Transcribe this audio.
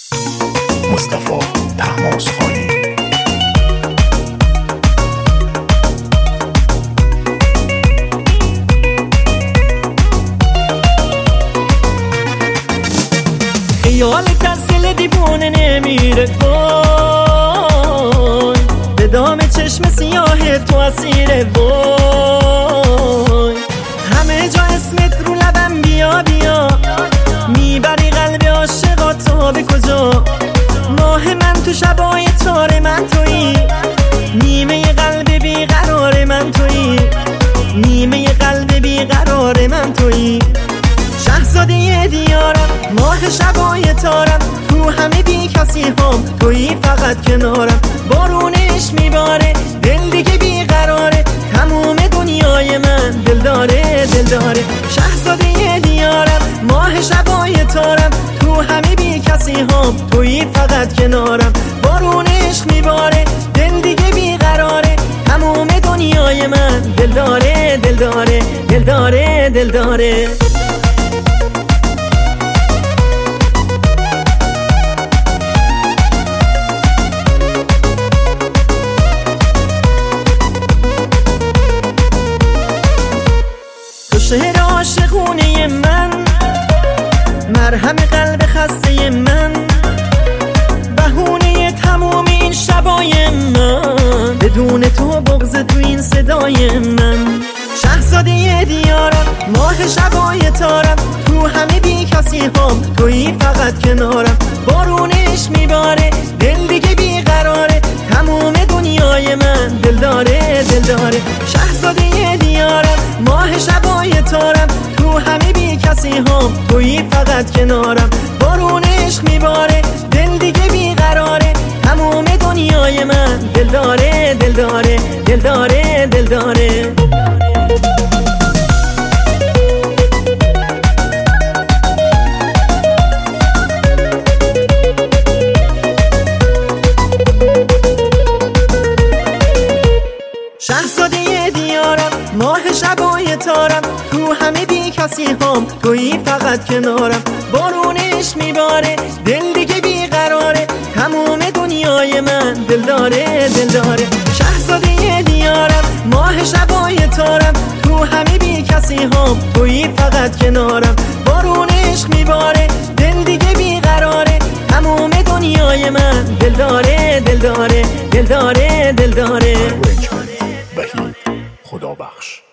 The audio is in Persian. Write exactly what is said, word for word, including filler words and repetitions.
مصطفی طهماسخانی. خیالت از دل دیوونه نمیره وای، به دام چشم سیاه تو اسیره وای، همه جا اسمت رو لبم بیا بیا، میبری قلب عاشقات تا به کجا. ماه من تو شبای تار من تویی، نیمه قلب بیقرار من تویی، نیمه قلب بیقرار من تویی. شهزاده دیارم، ماه شبای تارم، تو همه بی کسی هم تویی فقط کنارم. بارونش میباره دل دیگه بیقراره، تموم دنیای من دل داره دل داره. شهزاده دیارم، ماه شبای تارم، تو همه بی کسی هم تویی فقط کنارم. بارونش میباره دل دیگه بیقراره، تموم دنیای من دل داره دل داره دل داره دل داره. شهر عاشقونه من، مرهم قلب خسته من، بهونه تموم این شبای من، بدون تو بغض تو این صدای من. شهزاده دیارم، ماه شبای تارم، تو همه بی کسی هم تویی فقط کنارم. بارونش میباره دل دیگه بیقراره، تموم دنیای من دل داره دل داره. شهزاده دیارم، ماه شبای تارم، تو همه بی کسی هم تویی فقط کنارم. بارونش میباره دل دیگه بیقراره، تموم دنیای من دل داره دل داره دل داره دل داره. شهزاده دیارم، ماه شبای تارم، تو همه بی کسی هم تویی فقط کنارم. بارونش میباره دل دیگه بیقراره، تموم دنیای من دل داره دل داره. شهزاده دیارم، ماه شبای تارم، تو همه بی کسی هم تویی فقط کنارم. بارونش میباره دل دیگه بیقراره، تموم دنیای من دل داره دل داره دل داره دل داره. وحید خدا بخش.